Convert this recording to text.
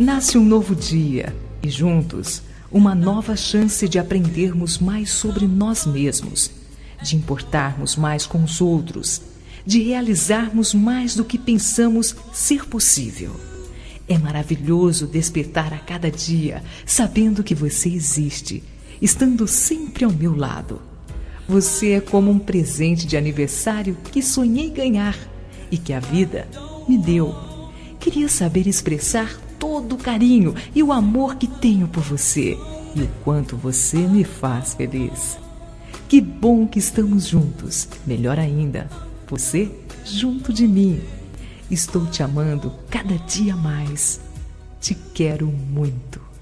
Nasce um novo dia e juntos uma nova chance de aprendermos mais sobre nós mesmos, de importarmos mais com os outros, de realizarmos mais do que pensamos ser possível. É maravilhoso despertar a cada dia, sabendo que você existe, estando sempre ao meu lado. Você é como um presente de aniversário que sonhei ganhar e que a vida me deu. Queria saber expressar todo o carinho e o amor que tenho por você e o quanto você me faz feliz. Que bom que estamos juntos. Melhor ainda, você junto de mim. Estou te amando cada dia mais. Te quero muito.